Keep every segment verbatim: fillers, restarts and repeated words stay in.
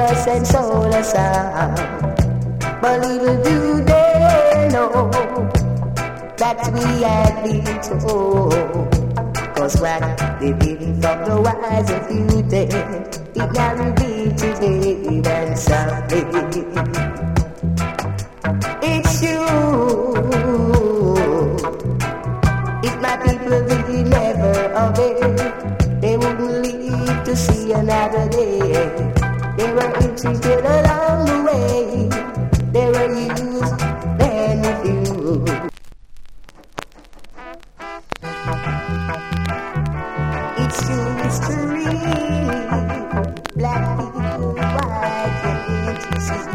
us and sold us out. But little do they know that we had been told. Cause what they didn't from the wise a few days, it now revealed today and someday. It's you. If my people really never obey, they wouldn't live to see another day. They were ill-treated along the way. They were used, then refused. It's true history. Black people, why can't you see?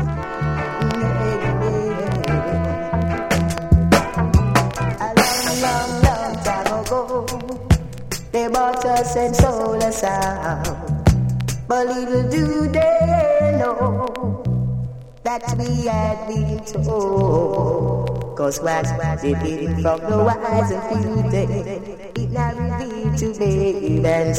A long, long, long time ago, they bought us and sold us out. But little do they know that we had been told. Cause what they did from the wise and few days, it now revealed to babe and